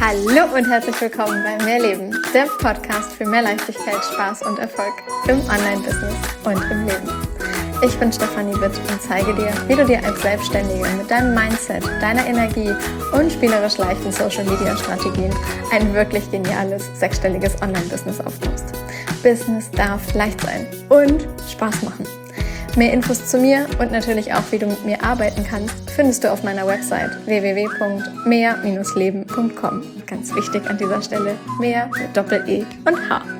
Hallo und herzlich willkommen bei Mehrleben, der Podcast für mehr Leichtigkeit, Spaß und Erfolg im Online-Business und im Leben. Ich bin Stefanie Witt und zeige dir, wie du dir als Selbstständige mit deinem Mindset, deiner Energie und spielerisch leichten Social-Media-Strategien ein wirklich geniales, sechsstelliges Online-Business aufbaust. Business darf leicht sein und Spaß machen. Mehr Infos zu mir und natürlich auch, wie du mit mir arbeiten kannst, findest du auf meiner Website www.mehr-leben.com. Ganz wichtig an dieser Stelle, mehr mit Doppel-E und H.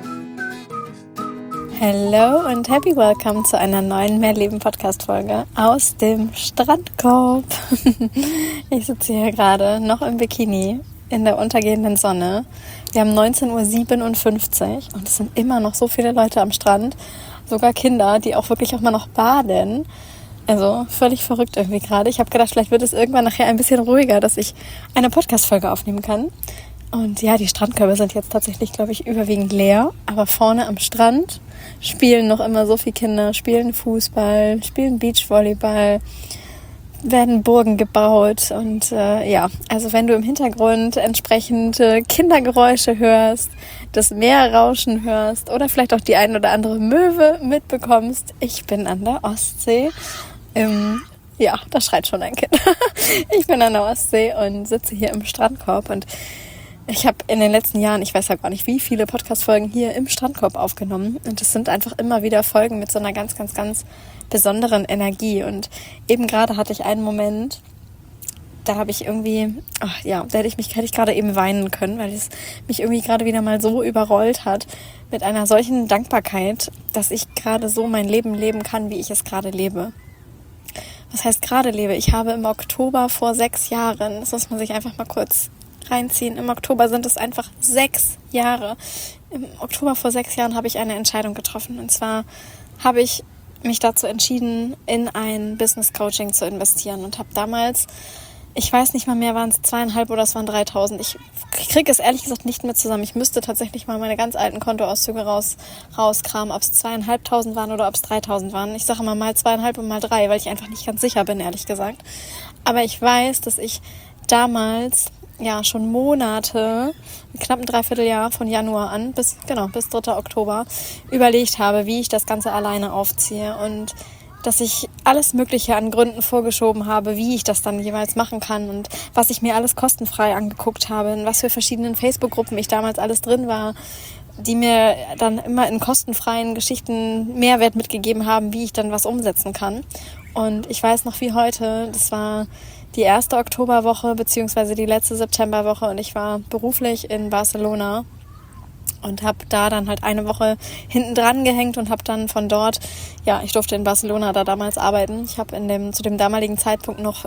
Hello und happy welcome zu einer neuen Mehrleben-Podcast-Folge aus dem Strandkorb. Ich sitze hier gerade noch im Bikini in der untergehenden Sonne. Wir haben 19.57 Uhr und es sind immer noch so viele Leute am Strand. Sogar Kinder, die auch wirklich auch mal noch baden. Also völlig verrückt irgendwie gerade. Ich habe gedacht, vielleicht wird es irgendwann nachher ein bisschen ruhiger, dass ich eine Podcast-Folge aufnehmen kann. Und ja, die Strandkörbe sind jetzt tatsächlich, glaube ich, überwiegend leer. Aber vorne am Strand spielen noch immer so viele Kinder, spielen Fußball, spielen Beachvolleyball, werden Burgen gebaut. Und also wenn du im Hintergrund entsprechende Kindergeräusche hörst, das Meerrauschen hörst oder vielleicht auch die ein oder andere Möwe mitbekommst, ich bin an der Ostsee. Da schreit schon ein Kind. Ich bin an der Ostsee und sitze hier im Strandkorb und ich habe in den letzten Jahren, ich weiß ja gar nicht, wie viele Podcast-Folgen hier im Strandkorb aufgenommen. Und es sind einfach immer wieder Folgen mit so einer ganz, ganz, ganz besonderen Energie. Und eben gerade hatte ich einen Moment, da habe ich irgendwie, hätte ich gerade eben weinen können, weil es mich irgendwie gerade wieder mal so überrollt hat mit einer solchen Dankbarkeit, dass ich gerade so mein Leben leben kann, wie ich es gerade lebe. Was heißt gerade lebe? Ich habe im Oktober vor 6 Jahren, das muss man sich einfach mal kurz reinziehen, im Oktober sind es einfach 6 Jahre. Im Oktober vor 6 Jahren habe ich eine Entscheidung getroffen. Und zwar habe ich mich dazu entschieden, in ein Business Coaching zu investieren und habe damals, ich weiß nicht mal mehr, waren es 2.500 oder es waren 3.000. Ich kriege es ehrlich gesagt nicht mehr zusammen. Ich müsste tatsächlich mal meine ganz alten Kontoauszüge rauskramen, ob es 2.500 waren oder ob es 3.000 waren. Ich sage mal 2.500 und mal 3, weil ich einfach nicht ganz sicher bin, ehrlich gesagt. Aber ich weiß, dass ich damals schon Monate, knapp ein Dreivierteljahr von Januar an bis 3. Oktober überlegt habe, wie ich das Ganze alleine aufziehe und dass ich alles Mögliche an Gründen vorgeschoben habe, wie ich das dann jeweils machen kann und was ich mir alles kostenfrei angeguckt habe, in was für verschiedenen Facebook-Gruppen ich damals alles drin war, die mir dann immer in kostenfreien Geschichten Mehrwert mitgegeben haben, wie ich dann was umsetzen kann. Und ich weiß noch wie heute, das war die erste Oktoberwoche beziehungsweise die letzte Septemberwoche und ich war beruflich in Barcelona und habe da dann halt eine Woche hinten dran gehängt und habe dann von dort, ich durfte in Barcelona da damals arbeiten. Ich habe zu dem damaligen Zeitpunkt noch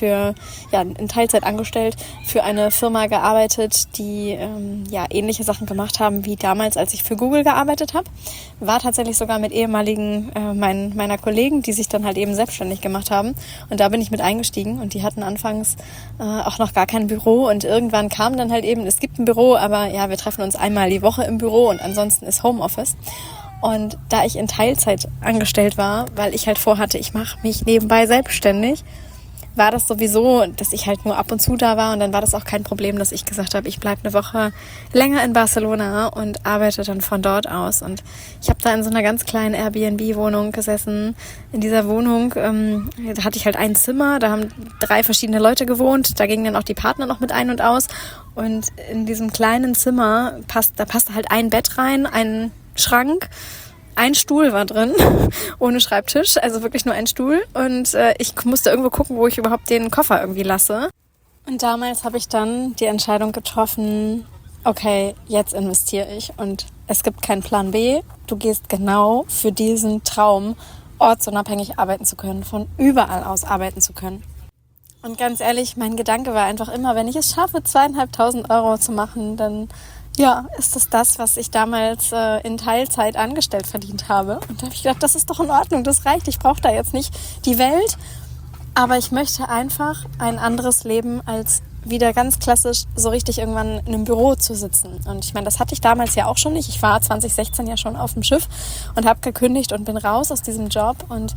in Teilzeit angestellt für eine Firma gearbeitet, die ähnliche Sachen gemacht haben wie damals, als ich für Google gearbeitet habe. War tatsächlich sogar mit ehemaligen meiner Kollegen, die sich dann halt eben selbstständig gemacht haben. Und da bin ich mit eingestiegen und die hatten anfangs auch noch gar kein Büro und irgendwann kam dann halt eben, es gibt ein Büro, aber wir treffen uns einmal die Woche im Büro und ansonsten ist Homeoffice. Und da ich in Teilzeit angestellt war, weil ich halt vorhatte, ich mache mich nebenbei selbstständig, war das sowieso, dass ich halt nur ab und zu da war und dann war das auch kein Problem, dass ich gesagt habe, ich bleibe eine Woche länger in Barcelona und arbeite dann von dort aus. Und ich habe da in so einer ganz kleinen Airbnb-Wohnung gesessen. In dieser Wohnung da hatte ich halt ein Zimmer, da haben 3 verschiedene Leute gewohnt, da gingen dann auch die Partner noch mit ein und aus. Und in diesem kleinen Zimmer passte halt ein Bett rein, ein Schrank, ein Stuhl war drin, ohne Schreibtisch, also wirklich nur ein Stuhl. Und ich musste irgendwo gucken, wo ich überhaupt den Koffer irgendwie lasse. Und damals habe ich dann die Entscheidung getroffen, okay, jetzt investiere ich. Und es gibt keinen Plan B. Du gehst genau für diesen Traum, ortsunabhängig arbeiten zu können, von überall aus arbeiten zu können. Und ganz ehrlich, mein Gedanke war einfach immer, wenn ich es schaffe, 2.500 Euro zu machen, dann ist das, was ich damals in Teilzeit angestellt verdient habe. Und da habe ich gedacht, das ist doch in Ordnung, das reicht. Ich brauche da jetzt nicht die Welt, aber ich möchte einfach ein anderes Leben als wieder ganz klassisch so richtig irgendwann in einem Büro zu sitzen. Und ich meine, das hatte ich damals ja auch schon nicht. Ich war 2016 ja schon auf dem Schiff und habe gekündigt und bin raus aus diesem Job. Und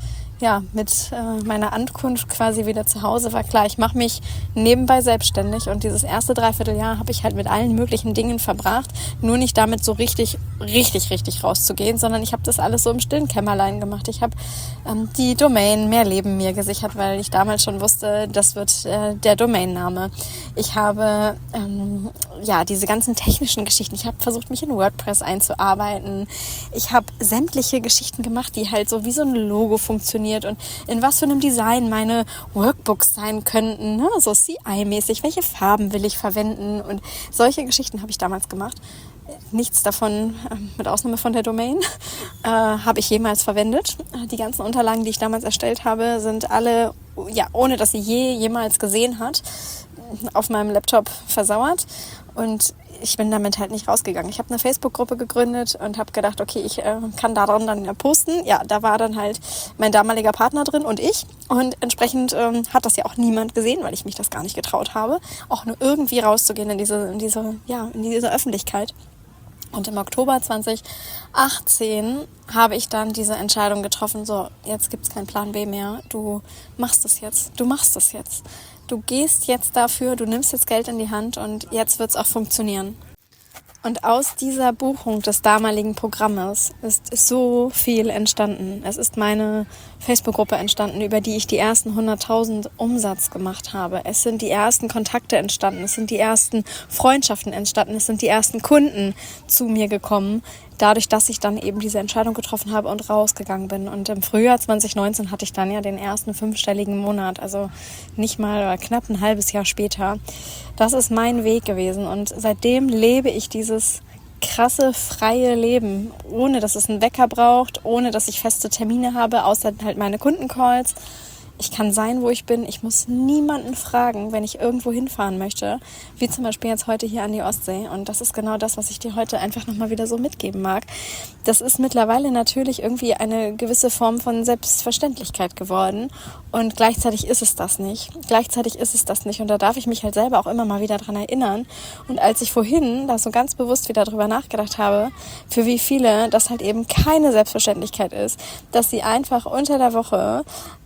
meiner Ankunft quasi wieder zu Hause war klar, ich mache mich nebenbei selbstständig und dieses erste Dreivierteljahr habe ich halt mit allen möglichen Dingen verbracht, nur nicht damit so richtig rauszugehen, sondern ich habe das alles so im stillen Kämmerlein gemacht. Ich habe die Domain Mehr Leben mir gesichert, weil ich damals schon wusste, das wird der Domainname. Ich habe diese ganzen technischen Geschichten, ich habe versucht, mich in WordPress einzuarbeiten. Ich habe sämtliche Geschichten gemacht, die halt so wie so ein Logo funktioniert und in was für einem Design meine Workbooks sein könnten, ne? So CI-mäßig, welche Farben will ich verwenden und solche Geschichten habe ich damals gemacht. Nichts davon, mit Ausnahme von der Domain, habe ich jemals verwendet. Die ganzen Unterlagen, die ich damals erstellt habe, sind alle, ohne dass sie jemals gesehen hat, auf meinem Laptop versauert und ich bin damit halt nicht rausgegangen. Ich habe eine Facebook-Gruppe gegründet und habe gedacht, okay, ich kann da dran dann posten. Ja, da war dann halt mein damaliger Partner drin und ich. Und entsprechend hat das ja auch niemand gesehen, weil ich mich das gar nicht getraut habe, auch nur irgendwie rauszugehen in diese Öffentlichkeit. Und im Oktober 2018 habe ich dann diese Entscheidung getroffen, so, jetzt gibt's keinen Plan B mehr, du machst es jetzt. Du gehst jetzt dafür, du nimmst jetzt Geld in die Hand und jetzt wird's auch funktionieren. Und aus dieser Buchung des damaligen Programmes ist so viel entstanden. Es ist meine Facebook-Gruppe entstanden, über die ich die ersten 100.000 Umsatz gemacht habe. Es sind die ersten Kontakte entstanden, es sind die ersten Freundschaften entstanden, es sind die ersten Kunden zu mir gekommen, dadurch, dass ich dann eben diese Entscheidung getroffen habe und rausgegangen bin. Und im Frühjahr 2019 hatte ich dann ja den ersten 5-stelligen Monat, also nicht mal oder knapp ein halbes Jahr später. Das ist mein Weg gewesen und seitdem lebe ich dieses krasse, freie Leben, ohne dass es einen Wecker braucht, ohne dass ich feste Termine habe, außer halt meine Kundencalls. Ich kann sein, wo ich bin. Ich muss niemanden fragen, wenn ich irgendwo hinfahren möchte, wie zum Beispiel jetzt heute hier an die Ostsee. Und das ist genau das, was ich dir heute einfach nochmal wieder so mitgeben mag. Das ist mittlerweile natürlich irgendwie eine gewisse Form von Selbstverständlichkeit geworden. Und gleichzeitig ist es das nicht. Und da darf ich mich halt selber auch immer mal wieder dran erinnern. Und als ich vorhin da so ganz bewusst wieder drüber nachgedacht habe, für wie viele das halt eben keine Selbstverständlichkeit ist, dass sie einfach unter der Woche,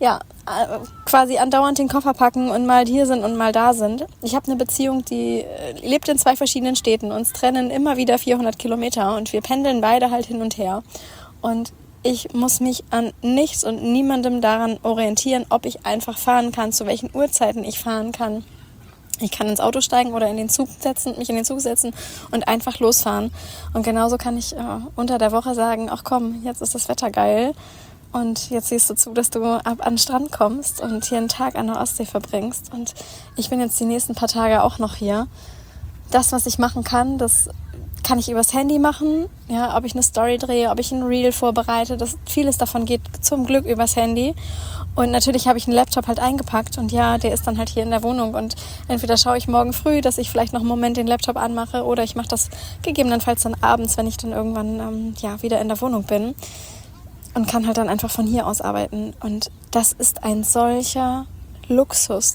quasi andauernd den Koffer packen und mal hier sind und mal da sind. Ich habe eine Beziehung, die lebt in 2 verschiedenen Städten. Uns trennen immer wieder 400 Kilometer und wir pendeln beide halt hin und her. Und ich muss mich an nichts und niemandem daran orientieren, ob ich einfach fahren kann, zu welchen Uhrzeiten ich fahren kann. Ich kann ins Auto steigen oder mich in den Zug setzen und einfach losfahren. Und genauso kann ich unter der Woche sagen, ach komm, jetzt ist das Wetter geil. Und jetzt siehst du zu, dass du ab an den Strand kommst und hier einen Tag an der Ostsee verbringst. Und ich bin jetzt die nächsten paar Tage auch noch hier. Das, was ich machen kann, das kann ich übers Handy machen. Ja, ob ich eine Story drehe, ob ich ein Reel vorbereite. Vieles davon geht zum Glück übers Handy. Und natürlich habe ich einen Laptop halt eingepackt. Und ja, der ist dann halt hier in der Wohnung. Und entweder schaue ich morgen früh, dass ich vielleicht noch einen Moment den Laptop anmache. Oder ich mache das gegebenenfalls dann abends, wenn ich dann irgendwann wieder in der Wohnung bin. Und kann halt dann einfach von hier aus arbeiten. Und das ist ein solcher Luxus.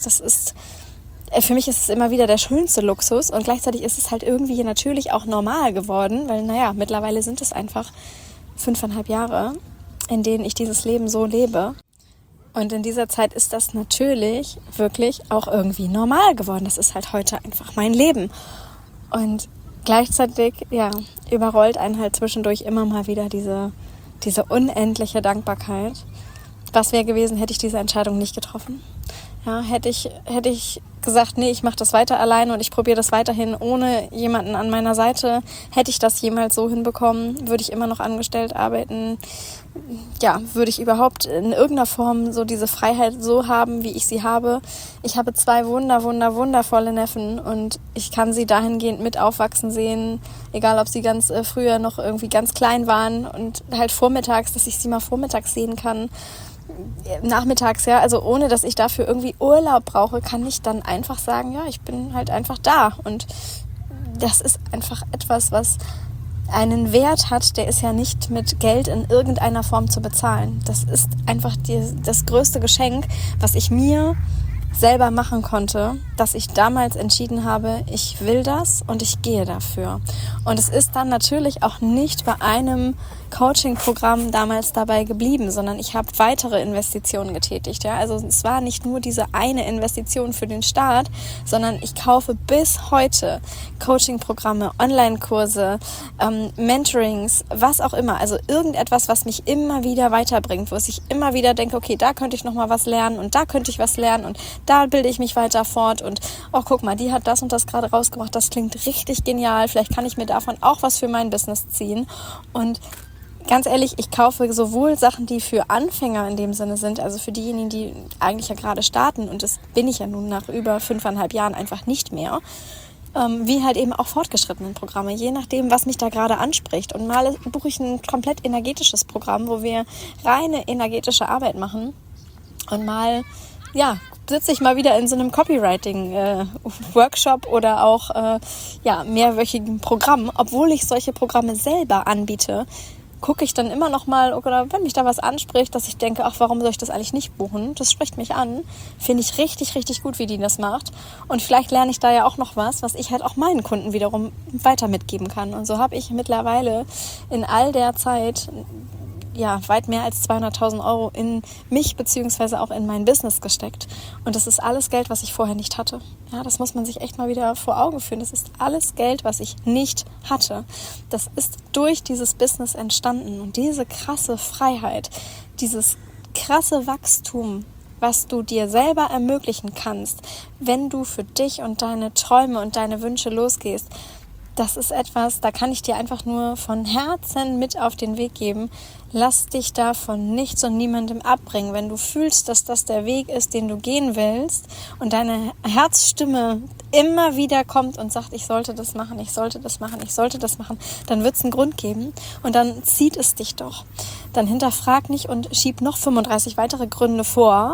Für mich ist es immer wieder der schönste Luxus. Und gleichzeitig ist es halt irgendwie hier natürlich auch normal geworden. Weil, mittlerweile sind es einfach 5,5 Jahre, in denen ich dieses Leben so lebe. Und in dieser Zeit ist das natürlich wirklich auch irgendwie normal geworden. Das ist halt heute einfach mein Leben. Und gleichzeitig, überrollt einen halt zwischendurch immer mal wieder diese unendliche Dankbarkeit. Was wäre gewesen, hätte ich diese Entscheidung nicht getroffen? Ja, hätte ich gesagt, nee, ich mache das weiter alleine und ich probiere das weiterhin ohne jemanden an meiner Seite, hätte ich das jemals so hinbekommen? Würde ich immer noch angestellt arbeiten? Ja, würde ich überhaupt in irgendeiner Form so diese Freiheit so haben, wie ich sie habe? Ich habe 2 wundervolle Neffen und ich kann sie dahingehend mit aufwachsen sehen, egal ob sie ganz früher noch irgendwie ganz klein waren und halt vormittags, dass ich sie mal vormittags sehen kann. Nachmittags, also ohne dass ich dafür irgendwie Urlaub brauche, kann ich dann einfach sagen, ich bin halt einfach da. Und das ist einfach etwas, was einen Wert hat, der ist ja nicht mit Geld in irgendeiner Form zu bezahlen. Das ist einfach das größte Geschenk, was ich mir selber machen konnte, dass ich damals entschieden habe, ich will das und ich gehe dafür. Und es ist dann natürlich auch nicht bei einem Coaching-Programm damals dabei geblieben, sondern ich habe weitere Investitionen getätigt. Ja? Also es war nicht nur diese eine Investition für den Start, sondern ich kaufe bis heute Coaching-Programme, Online-Kurse, Mentorings, was auch immer. Also irgendetwas, was mich immer wieder weiterbringt, wo ich immer wieder denke, okay, da könnte ich nochmal was lernen und da könnte ich was lernen und da bilde ich mich weiter fort und oh, guck mal, die hat das und das gerade rausgebracht, das klingt richtig genial, vielleicht kann ich mir davon auch was für mein Business ziehen. Und ganz ehrlich, ich kaufe sowohl Sachen, die für Anfänger in dem Sinne sind, also für diejenigen, die eigentlich ja gerade starten, und das bin ich ja nun nach über 5,5 Jahren einfach nicht mehr, wie halt eben auch fortgeschrittenen Programme, je nachdem, was mich da gerade anspricht. Und mal buche ich ein komplett energetisches Programm, wo wir reine energetische Arbeit machen, und mal, ja, sitze ich mal wieder in so einem Copywriting-Workshop oder auch mehrwöchigen Programm, obwohl ich solche Programme selber anbiete, gucke ich dann immer noch mal, oder wenn mich da was anspricht, dass ich denke, ach, warum soll ich das eigentlich nicht buchen? Das spricht mich an. Finde ich richtig, richtig gut, wie die das macht. Und vielleicht lerne ich da ja auch noch was ich halt auch meinen Kunden wiederum weiter mitgeben kann. Und so habe ich mittlerweile in all der Zeit weit mehr als 200.000 Euro in mich beziehungsweise auch in mein Business gesteckt. Und das ist alles Geld, was ich vorher nicht hatte. Ja, das muss man sich echt mal wieder vor Augen führen. Das ist alles Geld, was ich nicht hatte. Das ist durch dieses Business entstanden. Und diese krasse Freiheit, dieses krasse Wachstum, was du dir selber ermöglichen kannst, wenn du für dich und deine Träume und deine Wünsche losgehst, das ist etwas, da kann ich dir einfach nur von Herzen mit auf den Weg geben. Lass dich da von nichts und niemandem abbringen. Wenn du fühlst, dass das der Weg ist, den du gehen willst, und deine Herzstimme immer wieder kommt und sagt, ich sollte das machen, ich sollte das machen, ich sollte das machen, dann wird es einen Grund geben und dann zieht es dich doch. Dann hinterfrag nicht und schieb noch 35 weitere Gründe vor,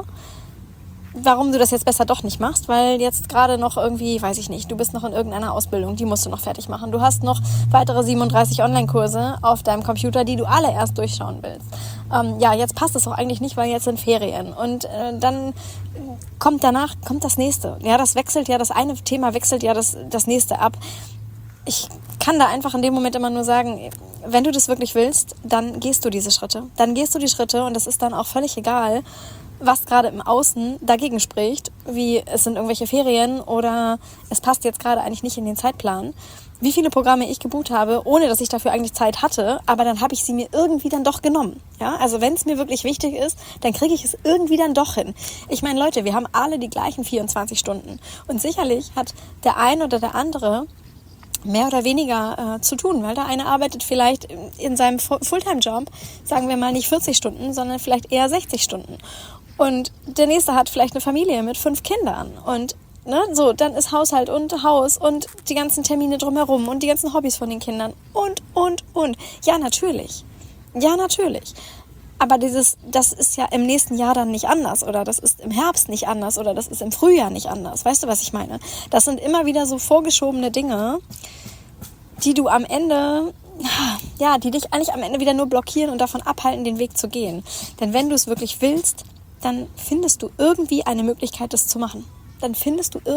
warum du das jetzt besser doch nicht machst, weil jetzt gerade noch irgendwie, weiß ich nicht, du bist noch in irgendeiner Ausbildung, die musst du noch fertig machen. Du hast noch weitere 37 Online-Kurse auf deinem Computer, die du alle erst durchschauen willst. Jetzt passt es auch eigentlich nicht, weil jetzt sind Ferien. Und dann kommt das nächste. Ja, das eine Thema wechselt ja das nächste ab. Ich kann da einfach in dem Moment immer nur sagen, wenn du das wirklich willst, dann gehst du diese Schritte. Dann gehst du die Schritte und es ist dann auch völlig egal, was gerade im Außen dagegen spricht, wie es sind irgendwelche Ferien oder es passt jetzt gerade eigentlich nicht in den Zeitplan. Wie viele Programme ich gebucht habe, ohne dass ich dafür eigentlich Zeit hatte, aber dann habe ich sie mir irgendwie dann doch genommen. Ja, also wenn es mir wirklich wichtig ist, dann kriege ich es irgendwie dann doch hin. Ich meine, Leute, wir haben alle die gleichen 24 Stunden und sicherlich hat der ein oder der andere mehr oder weniger zu tun, weil der eine arbeitet vielleicht in seinem Fulltime-Job, sagen wir mal nicht 40 Stunden, sondern vielleicht eher 60 Stunden. Und der nächste hat vielleicht eine Familie mit 5 Kindern und dann ist Haushalt und Haus und die ganzen Termine drumherum und die ganzen Hobbys von den Kindern und. Ja, natürlich. Aber das ist ja im nächsten Jahr dann nicht anders oder das ist im Herbst nicht anders oder das ist im Frühjahr nicht anders. Weißt du, was ich meine? Das sind immer wieder so vorgeschobene Dinge, die du am Ende, die dich eigentlich am Ende wieder nur blockieren und davon abhalten, den Weg zu gehen. Denn wenn du es wirklich willst, dann findest du irgendwie eine Möglichkeit, das zu machen. Und ich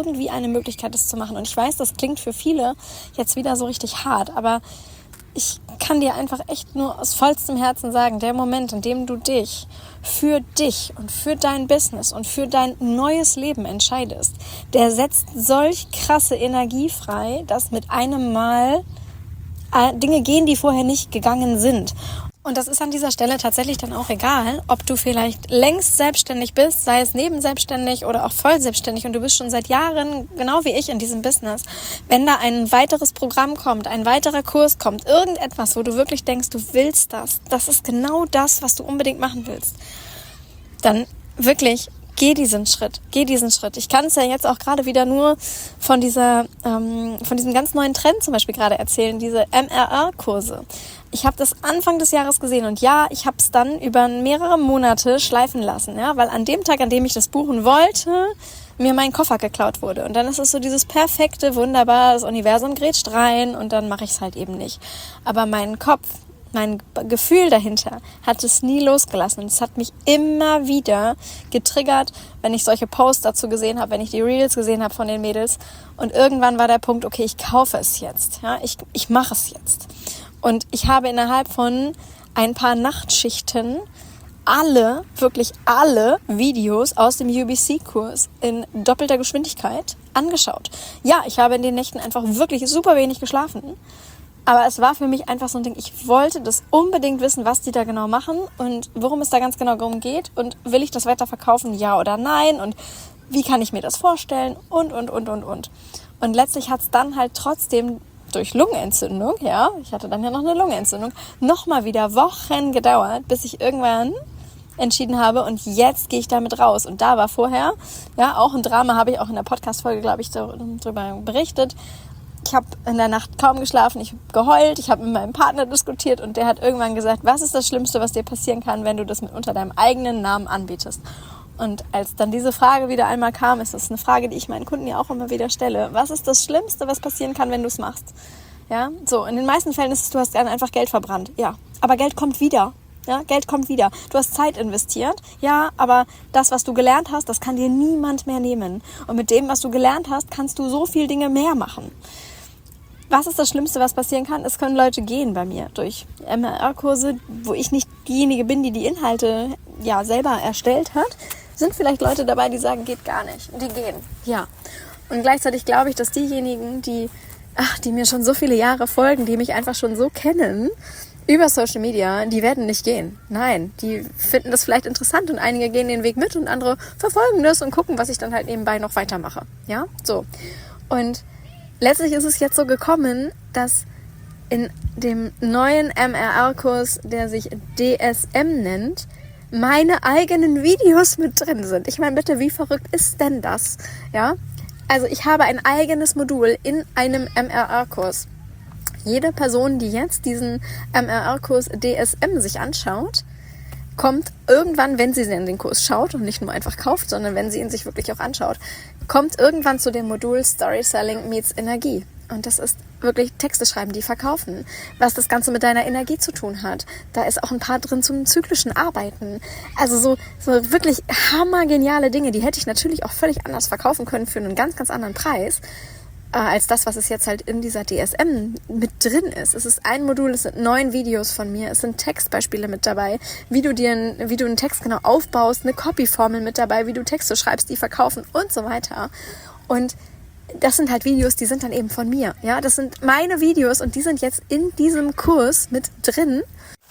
weiß, das klingt für viele jetzt wieder so richtig hart, aber ich kann dir einfach echt nur aus vollstem Herzen sagen, der Moment, in dem du dich für dich und für dein Business und für dein neues Leben entscheidest, der setzt solch krasse Energie frei, dass mit einem Mal Dinge gehen, die vorher nicht gegangen sind. Und das ist an dieser Stelle tatsächlich dann auch egal, ob du vielleicht längst selbstständig bist, sei es nebenselbstständig oder auch voll selbstständig und du bist schon seit Jahren, genau wie ich, in diesem Business. Wenn da ein weiteres Programm kommt, ein weiterer Kurs kommt, irgendetwas, wo du wirklich denkst, du willst das ist genau das, was du unbedingt machen willst, dann wirklich geh diesen Schritt. Ich kann es ja jetzt auch gerade wieder nur von diesem ganz neuen Trend zum Beispiel gerade erzählen, diese MRR-Kurse. Ich habe das Anfang des Jahres gesehen und ja, ich habe es dann über mehrere Monate schleifen lassen, ja, weil an dem Tag, an dem ich das buchen wollte, mir mein Koffer geklaut wurde. Und dann ist es so dieses perfekte, wunderbar, das Universum grätscht rein und dann mache ich es halt eben nicht. Aber mein Kopf mein Gefühl dahinter hat es nie losgelassen. Es hat mich immer wieder getriggert, wenn ich solche Posts dazu gesehen habe, wenn ich die Reels gesehen habe von den Mädels. Und irgendwann war der Punkt, okay, ich kaufe es jetzt. Ja, ich mache es jetzt. Und ich habe innerhalb von ein paar Nachtschichten wirklich alle Videos aus dem UBC-Kurs in doppelter Geschwindigkeit angeschaut. Ja, ich habe in den Nächten einfach wirklich super wenig geschlafen. Aber es war für mich einfach so ein Ding, ich wollte das unbedingt wissen, was die da genau machen und worum es da ganz genau darum geht und will ich das weiter verkaufen, ja oder nein und wie kann ich mir das vorstellen und. Und letztlich hat es dann halt trotzdem durch Lungenentzündung, ja, ich hatte dann ja noch eine Lungenentzündung, nochmal wieder Wochen gedauert, bis ich irgendwann entschieden habe und jetzt gehe ich damit raus. Und da war vorher, ja, auch ein Drama, habe ich auch in der Podcast-Folge, glaube ich, darüber berichtet. Ich habe in der Nacht kaum geschlafen, ich habe geheult, ich habe mit meinem Partner diskutiert und der hat irgendwann gesagt, was ist das Schlimmste, was dir passieren kann, wenn du das unter deinem eigenen Namen anbietest? Und als dann diese Frage wieder einmal kam, ist das eine Frage, die ich meinen Kunden ja auch immer wieder stelle. Was ist das Schlimmste, was passieren kann, wenn du es machst? Ja, so, in den meisten Fällen ist es, du hast dann einfach Geld verbrannt. Ja, aber Geld kommt wieder. Ja, Geld kommt wieder. Du hast Zeit investiert. Ja, aber das, was du gelernt hast, das kann dir niemand mehr nehmen. Und mit dem, was du gelernt hast, kannst du so viel Dinge mehr machen. Was ist das Schlimmste, was passieren kann? Es können Leute gehen bei mir durch MRR-Kurse, wo ich nicht diejenige bin, die die Inhalte ja selber erstellt hat. Sind vielleicht Leute dabei, die sagen, geht gar nicht. Und die gehen, ja. Und gleichzeitig glaube ich, dass diejenigen, die mir schon so viele Jahre folgen, die mich einfach schon so kennen, über Social Media, die werden nicht gehen. Nein, die finden das vielleicht interessant und einige gehen den Weg mit und andere verfolgen das und gucken, was ich dann halt nebenbei noch weitermache. Ja, so. Und letztlich ist es jetzt so gekommen, dass in dem neuen MRR-Kurs, der sich DSM nennt, meine eigenen Videos mit drin sind. Ich meine, bitte, wie verrückt ist denn das? Ja, also ich habe ein eigenes Modul in einem MRR-Kurs. Jede Person, die jetzt diesen MRR-Kurs DSM sich anschaut, kommt irgendwann, wenn sie in den Kurs schaut und nicht nur einfach kauft, sondern wenn sie ihn sich wirklich auch anschaut, kommt irgendwann zu dem Modul Storytelling meets Energie. Und das ist wirklich Texte schreiben, die verkaufen, was das Ganze mit deiner Energie zu tun hat. Da ist auch ein paar drin zum zyklischen Arbeiten. Also so wirklich hammergeniale Dinge, die hätte ich natürlich auch völlig anders verkaufen können für einen ganz, ganz anderen Preis, als das, was es jetzt halt in dieser DSM mit drin ist. Es ist ein Modul, es sind 9 Videos von mir, es sind Textbeispiele mit dabei, wie du einen Text genau aufbaust, eine Copy-Formel mit dabei, wie du Texte schreibst, die verkaufen und so weiter. Und das sind halt Videos, die sind dann eben von mir. Ja, das sind meine Videos und die sind jetzt in diesem Kurs mit drin.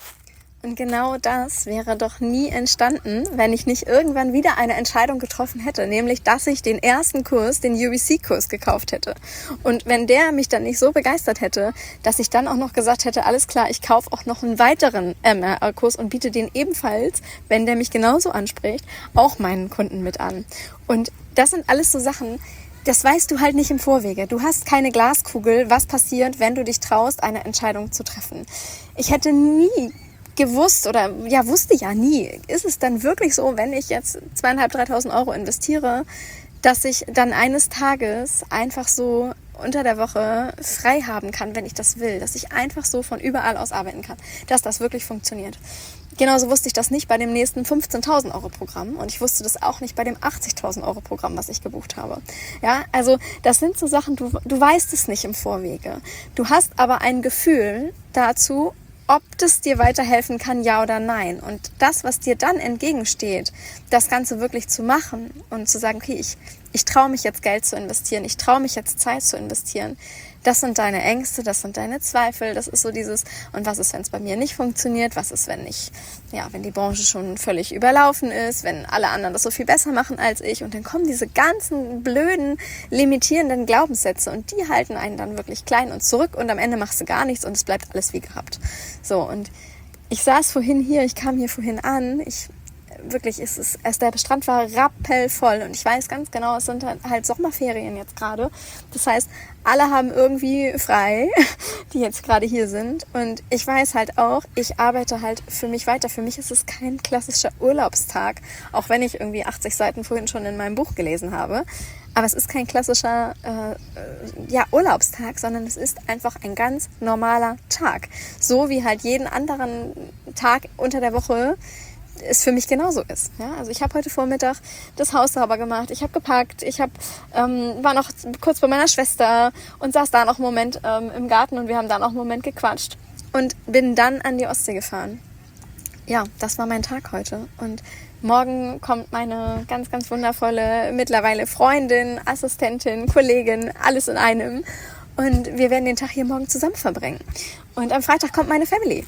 Und genau das wäre doch nie entstanden, wenn ich nicht irgendwann wieder eine Entscheidung getroffen hätte, nämlich, dass ich den ersten Kurs, den UBC-Kurs gekauft hätte. Und wenn der mich dann nicht so begeistert hätte, dass ich dann auch noch gesagt hätte, alles klar, ich kaufe auch noch einen weiteren MRR-Kurs und biete den ebenfalls, wenn der mich genauso anspricht, auch meinen Kunden mit an. Und das sind alles so Sachen, das weißt du halt nicht im Vorwege. Du hast keine Glaskugel, was passiert, wenn du dich traust, eine Entscheidung zu treffen. Ich hätte nie gewusst oder ja, wusste ja nie, ist es dann wirklich so, wenn ich jetzt 2.500, 3.000 Euro investiere, dass ich dann eines Tages einfach so unter der Woche frei haben kann, wenn ich das will, dass ich einfach so von überall aus arbeiten kann, dass das wirklich funktioniert. Genauso wusste ich das nicht bei dem nächsten 15.000 Euro Programm und ich wusste das auch nicht bei dem 80.000 Euro Programm, was ich gebucht habe. Ja, also das sind so Sachen, du weißt es nicht im Vorwege. Du hast aber ein Gefühl dazu, ob das dir weiterhelfen kann, ja oder nein. Und das, was dir dann entgegensteht, das Ganze wirklich zu machen und zu sagen, okay, ich traue mich jetzt Geld zu investieren, ich traue mich jetzt Zeit zu investieren, das sind deine Ängste, das sind deine Zweifel, das ist so dieses, und was ist, wenn es bei mir nicht funktioniert, was ist, wenn die Branche schon völlig überlaufen ist, wenn alle anderen das so viel besser machen als ich, und dann kommen diese ganzen blöden, limitierenden Glaubenssätze und die halten einen dann wirklich klein und zurück und am Ende machst du gar nichts und es bleibt alles wie gehabt. So, und ich saß vorhin hier, ich kam hier vorhin an, ich wirklich, der Strand war rappelvoll und ich weiß ganz genau, es sind halt Sommerferien jetzt gerade. Das heißt, alle haben irgendwie frei, die jetzt gerade hier sind. Und ich weiß halt auch, ich arbeite halt für mich weiter. Für mich ist es kein klassischer Urlaubstag, auch wenn ich irgendwie 80 Seiten vorhin schon in meinem Buch gelesen habe. Aber es ist kein klassischer Urlaubstag, sondern es ist einfach ein ganz normaler Tag. So wie halt jeden anderen Tag unter der Woche es für mich genauso ist. Ja? Also ich habe heute Vormittag das Haus sauber gemacht, ich habe gepackt, war noch kurz bei meiner Schwester und saß da noch einen Moment im Garten und wir haben da noch einen Moment gequatscht und bin dann an die Ostsee gefahren. Ja, das war mein Tag heute und morgen kommt meine ganz, ganz wundervolle, mittlerweile Freundin, Assistentin, Kollegin, alles in einem und wir werden den Tag hier morgen zusammen verbringen. Und am Freitag kommt meine Family.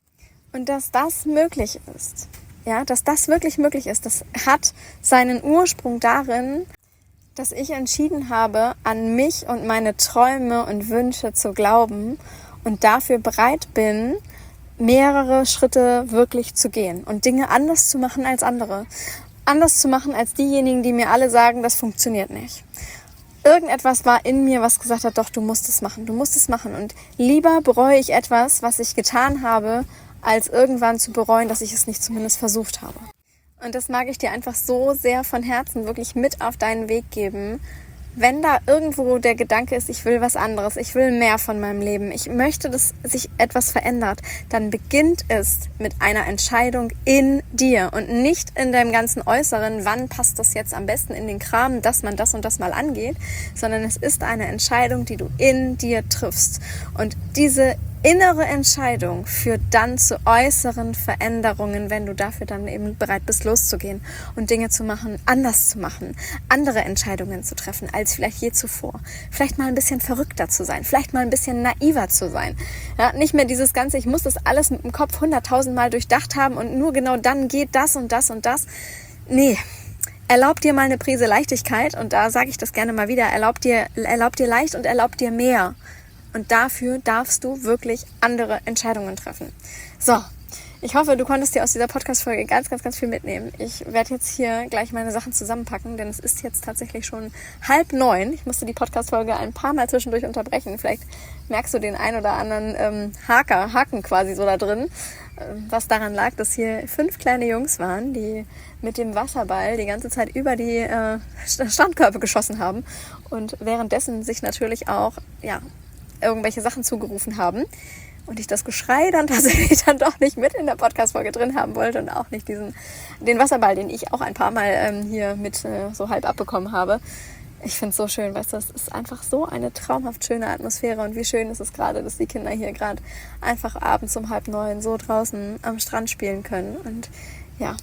Und dass das möglich ist, ja, dass das wirklich möglich ist, das hat seinen Ursprung darin, dass ich entschieden habe, an mich und meine Träume und Wünsche zu glauben und dafür bereit bin, mehrere Schritte wirklich zu gehen und Dinge anders zu machen als andere. Anders zu machen als diejenigen, die mir alle sagen, das funktioniert nicht. Irgendetwas war in mir, was gesagt hat, doch, du musst es machen. Und lieber bereue ich etwas, was ich getan habe, als irgendwann zu bereuen, dass ich es nicht zumindest versucht habe. Und das mag ich dir einfach so sehr von Herzen wirklich mit auf deinen Weg geben. Wenn da irgendwo der Gedanke ist, ich will was anderes, ich will mehr von meinem Leben, ich möchte, dass sich etwas verändert, dann beginnt es mit einer Entscheidung in dir und nicht in deinem ganzen Äußeren, wann passt das jetzt am besten in den Kram, dass man das und das mal angeht, sondern es ist eine Entscheidung, die du in dir triffst. Und diese innere Entscheidung führt dann zu äußeren Veränderungen, wenn du dafür dann eben bereit bist, loszugehen und Dinge zu machen, anders zu machen, andere Entscheidungen zu treffen als vielleicht je zuvor. Vielleicht mal ein bisschen verrückter zu sein, vielleicht mal ein bisschen naiver zu sein. Ja, nicht mehr dieses Ganze, ich muss das alles mit dem Kopf 100.000 Mal durchdacht haben und nur genau dann geht das und das und das. Nee. Erlaub dir mal eine Prise Leichtigkeit und da sage ich das gerne mal wieder, erlaub dir leicht und erlaub dir mehr. Und dafür darfst du wirklich andere Entscheidungen treffen. So, ich hoffe, du konntest dir aus dieser Podcast-Folge ganz, ganz, ganz viel mitnehmen. Ich werde jetzt hier gleich meine Sachen zusammenpacken, denn es ist jetzt tatsächlich schon 8:30. Ich musste die Podcast-Folge ein paar Mal zwischendurch unterbrechen. Vielleicht merkst du den ein oder anderen Haken quasi so da drin, was daran lag, dass hier 5 kleine Jungs waren, die mit dem Wasserball die ganze Zeit über die Strandkörbe geschossen haben und währenddessen sich natürlich auch, irgendwelche Sachen zugerufen haben und ich das Geschrei dann tatsächlich dann doch nicht mit in der Podcast-Folge drin haben wollte und auch nicht den Wasserball, den ich auch ein paar Mal hier mit so halb abbekommen habe. Ich finde es so schön, weißt du, es ist einfach so eine traumhaft schöne Atmosphäre und wie schön ist es gerade, dass die Kinder hier gerade einfach abends um 8:30 so draußen am Strand spielen können und ja,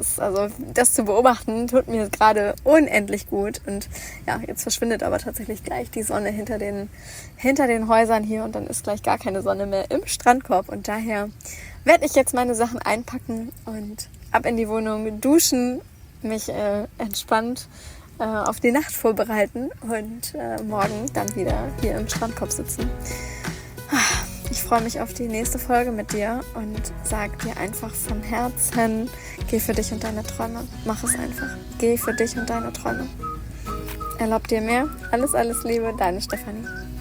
das zu beobachten, tut mir gerade unendlich gut. Und ja, jetzt verschwindet aber tatsächlich gleich die Sonne hinter den Häusern hier und dann ist gleich gar keine Sonne mehr im Strandkorb. Und daher werde ich jetzt meine Sachen einpacken und ab in die Wohnung duschen, mich entspannt auf die Nacht vorbereiten und morgen dann wieder hier im Strandkorb sitzen. Ich freue mich auf die nächste Folge mit dir und sag dir einfach von Herzen, geh für dich und deine Träume. Mach es einfach. Geh für dich und deine Träume. Erlaub dir mehr. Alles, alles Liebe, deine Stefanie.